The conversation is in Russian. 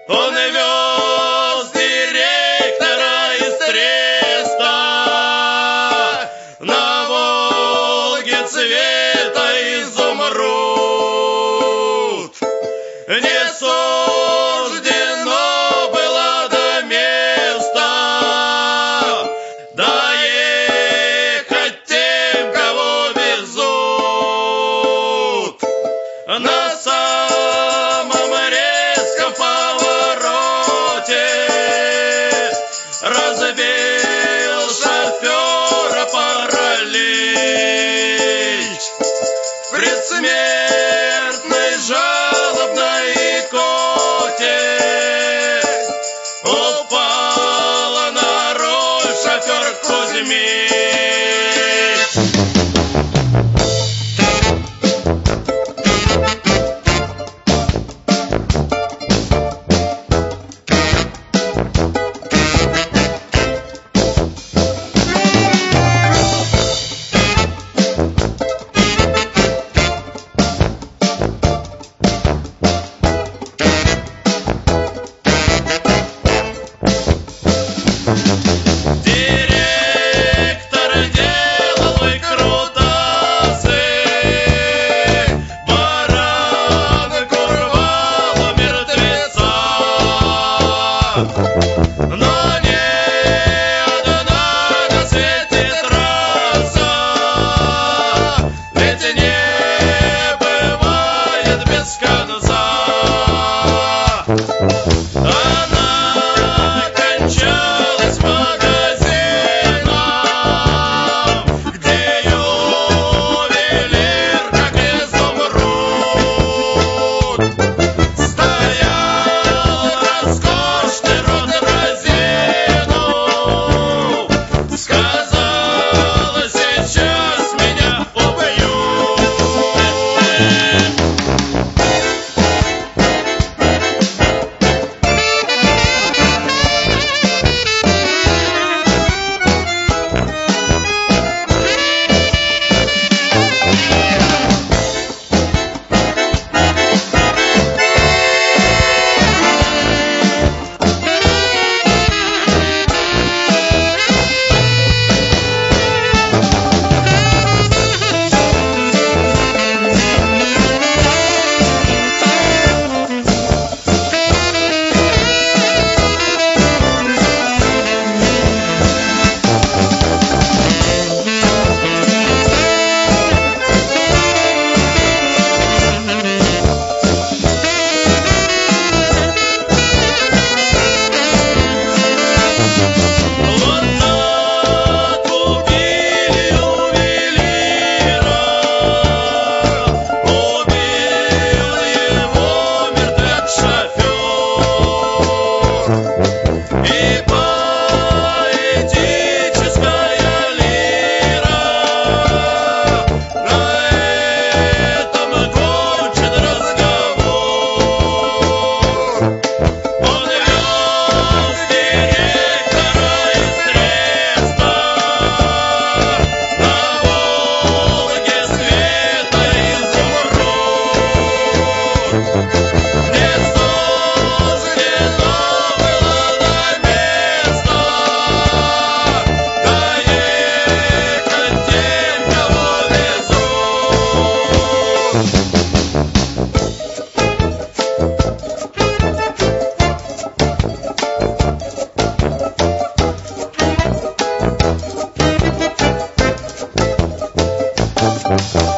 Он вез директора из Треста на Волге цвета изумруд. Не суждено было до места доехать тем, кого везут. На самом резком повороте разбил шофера паралич. В предсмертной жалобной икоте упала на руль шофер Кузьмич. Директор делал выкрутасы, баранку рвал у мертвеца. Но ни одна на свете трасса ведь не бывает без конца. Она кончалась магазином, где ювелир, как изумруд, стоял роскошный рот разинув, сказала: сейчас меня убьют. Thank you.